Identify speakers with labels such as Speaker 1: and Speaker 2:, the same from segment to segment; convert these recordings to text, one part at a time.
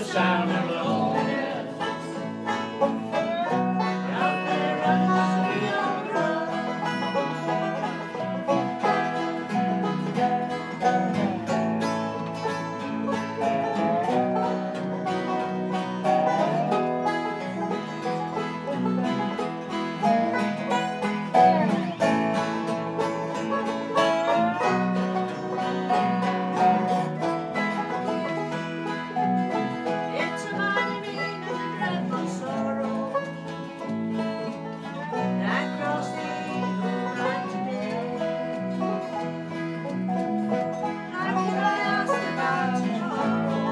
Speaker 1: sound of loneliness. Out there running just to be on the run. It's a mighty mean and a dreadful sorrow that crossed the eagle right today. How can I ask about tomorrow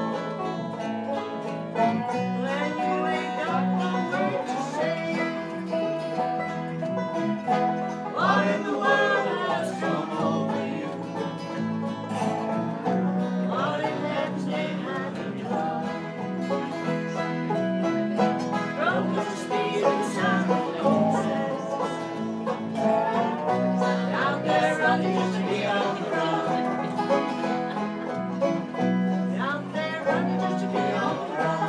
Speaker 1: when you ain't got no word to say? What in the world has come over you? What in heaven's name have you done? Broke with the speed of the sound of voices. Out there running just to be on the run. Out there running just to be on the run.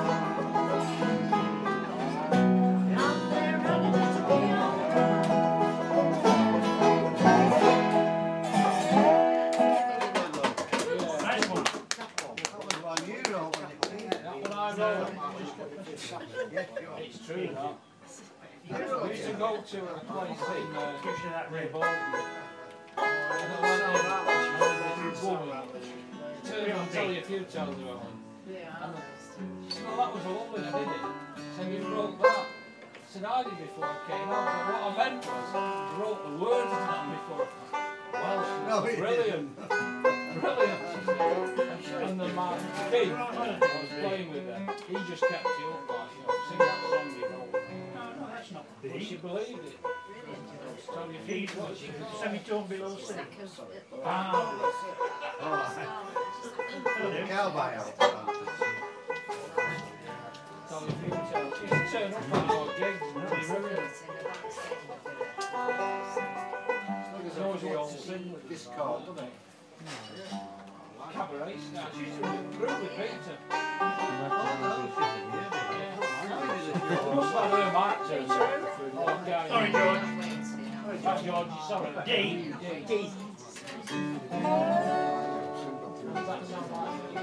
Speaker 1: Out there running just to be on the run.
Speaker 2: Nice one.
Speaker 3: It's true, that. We used to go to a place in
Speaker 2: Gives you that ring.
Speaker 3: Bolton. I'll tell you a few tales about it. And she said, well, that was a lovely one, did it? She said, you wrote that. I said, I did before I came out. But what I meant was, I wrote the words to that before. Well, she said, brilliant. Brilliant, she said. And the man, Keith, I was playing with her, he just kept it up, like, you know, sing that song, you know.
Speaker 2: No, that's not
Speaker 3: But she
Speaker 2: deep.
Speaker 3: believed it. Tell you
Speaker 2: Deep was semitone below C.
Speaker 3: Ah,
Speaker 4: Cowboy out.
Speaker 3: tell you few tales. She used to turn up at our gigs and be brilliant. She knows what to sing with this card, doesn't it? Cabaret star. She used to be brutally Peter. Must have her mic turned up.
Speaker 2: Sorry, George.
Speaker 3: That's George, sorry.
Speaker 2: D.
Speaker 3: D. Does that sound like it?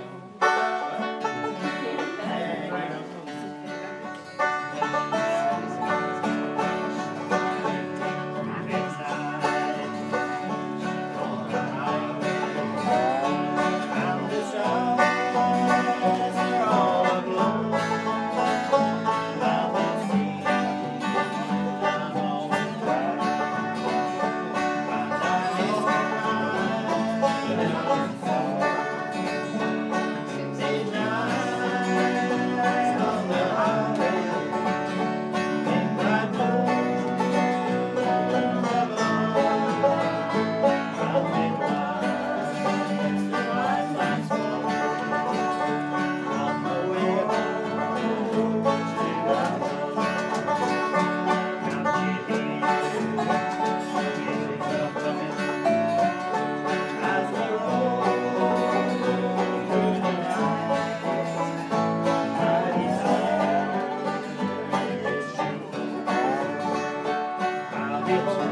Speaker 1: People